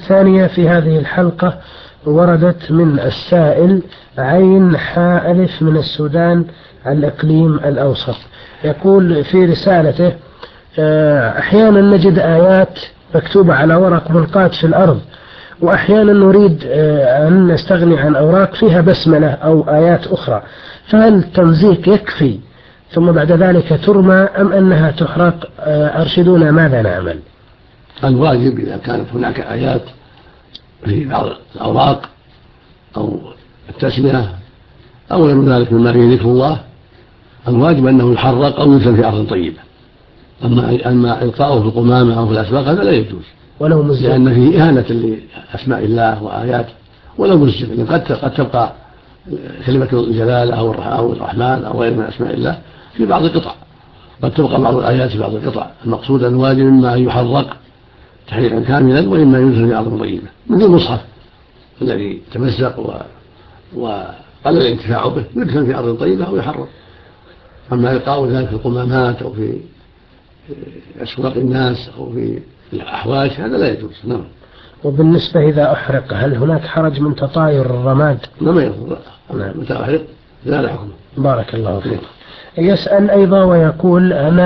الثانية في هذه الحلقة وردت من السائل عين حاء ألف من السودان الإقليم الأوسط. يقول في رسالته: أحيانا نجد آيات مكتوبة على ورق ملقاة في الأرض، وأحيانا نريد أن نستغني عن أوراق فيها بسملة أو آيات أخرى، فهل التمزيق يكفي ثم بعد ذلك ترمى أم أنها تحرق؟ أرشدونا ماذا نعمل؟ الواجب إذا كانت هناك آيات في بعض الأوراق أو التسمية أو غير ذلك مما فيه ذكر الله، الواجب أنه يحرق أو يدفن في أرض طيبة. أما إلقاؤه في القمامة أو في الأسواق هذا لا يجوز، لأن فيه إهانة لأسماء الله وآياته. ولو مسجد قد تبقى كلمة الجلالة أو الرحمن أو غير من أسماء الله في بعض القطع، قد تبقى بعض الآيات في بعض القطع. المقصود أن الواجب إما أن يحرق تحريقا كاملا، وإما يدفن في أرض طيبة، مثل المصحف الذي تمزق وقل الانتفاع به يدفن في أرض طيبة أو يحرق. أما إلقاء ذلك في القمامات أو في أسواق الناس أو في الأحواش هذا لا يجوز. نعم. وبالنسبة إذا أحرق هل هناك حرج من تطاير الرماد؟ ما يضر. متى أحرق لا حكم. بارك الله فيك. يسأل أيضا ويقول: أنا